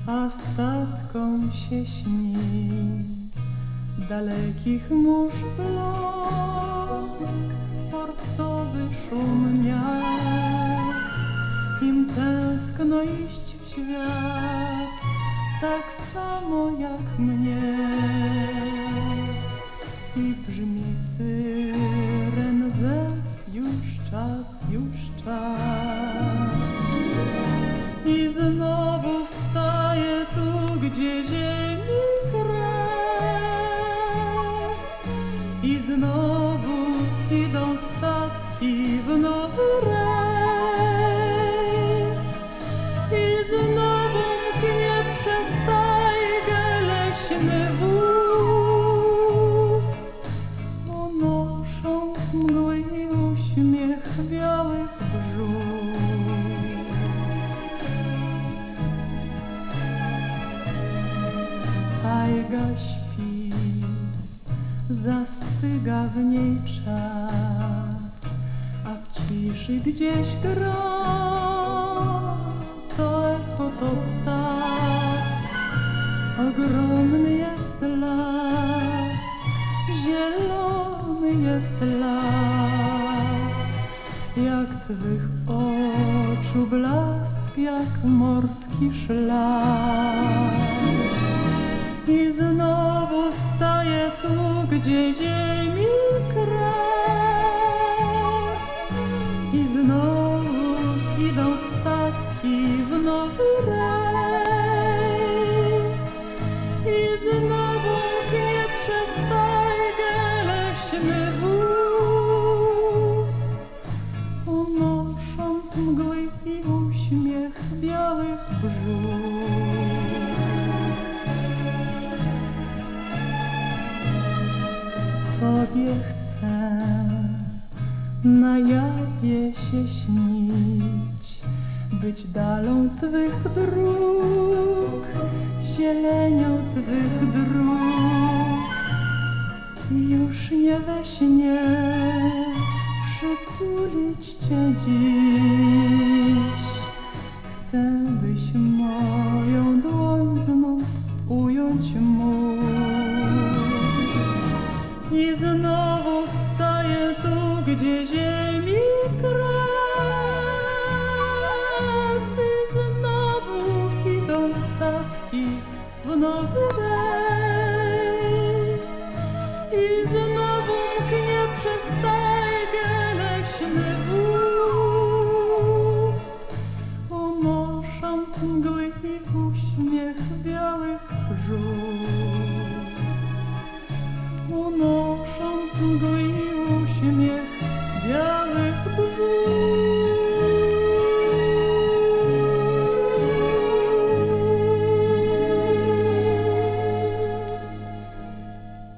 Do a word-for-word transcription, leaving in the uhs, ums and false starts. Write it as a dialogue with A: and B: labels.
A: a statkom się śni dalekich mórz blask, portowy szum miast. Im tęskno iść w świat, tak samo jak mnie. I brzmi syren zew, już czas, już czas. I znowu staję tu, gdzie ziemi kres. I znowu idą statki w nowy rejs. I znowu mknie przez tajgę leśny wóz, unosząc mgły i uśmiech białych brzus. Tajga śpi, zastyga w niej czas, a w ciszy gdzieś gra to echo, to ptak. Ogromny jest las, zielony jest las, jak twych oczu blask, jak morski szlak. I znowu staję tu, gdzie ziemi kres. I znowu idą statki w nowy rejs. I znowu mknie przez tajgę leśny wóz, unosząc mgły i uśmiech białych brzus. Tobie chcę na jawie się śnić, być dalą twych dróg, zielenią twych dróg. Już nie we śnie przytulić Cię dziś. Chcę, byś moją dłoń znów ująć mógł. I znowu staję tu, gdzie ziemi kres. I znowu idą statki w nowy rejs. I znowu mknie przez tajgę leśny wóz, unosząc mgły i uśmiech białych brzus. Unosząc mgły